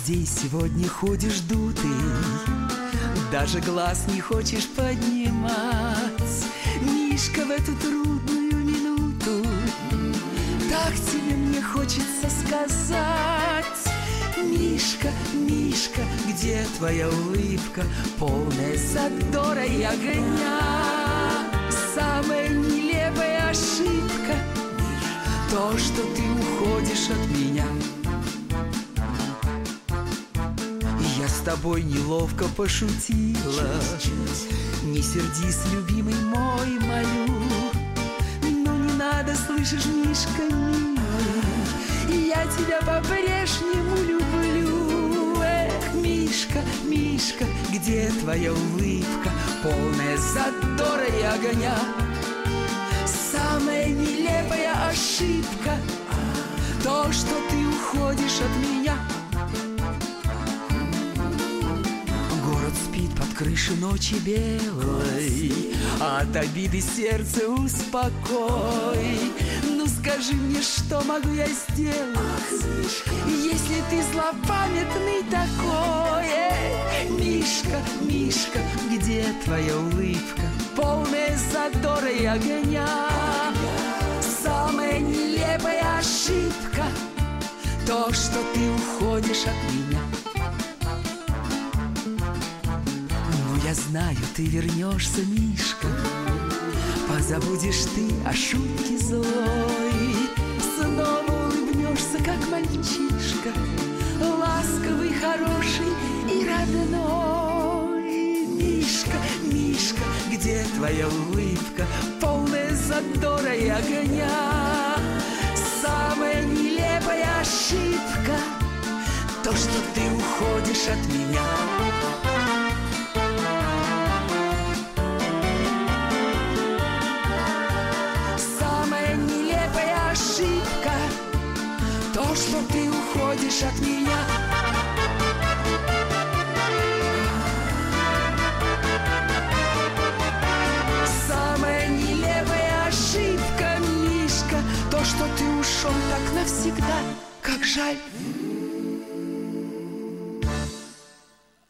здесь сегодня ходишь дутый, даже глаз не хочешь поднимать. Мишка, в эту трудную минуту так тебе мне хочется сказать. Мишка, Мишка, где твоя улыбка, полная задора и огня? Самая нелепая ошибка — то, что ты уходишь от меня. Я с тобой неловко пошутила, не сердись, любимый мой, молю. Ну не надо, слышишь, Мишка, милый, я тебя по-прежнему люблю. Эх, Мишка, Мишка, где твоя улыбка, полная задора и огня? Самая нелепая ошибка — то, что ты уходишь от меня. Город спит под крышей ночи белой, от обиды сердце успокой. Ну скажи мне, что могу я сделать, если ты злопамятный такой? Мишка, Мишка, где твоя улыбка, полная задора и огня? Самая нелепая ошибка — то, что ты уходишь от меня. Я знаю, ты вернешься, Мишка, позабудешь ты о шутке злой, снова улыбнешься, как мальчишка, ласковый, хороший и родной. Мишка, Мишка, где твоя улыбка, полная задора и огня? Самая нелепая ошибка — то, что ты уходишь от меня. То, что ты уходишь от меня. Самая нелепая ошибка, Мишка, то, что ты ушел так навсегда. Как жаль.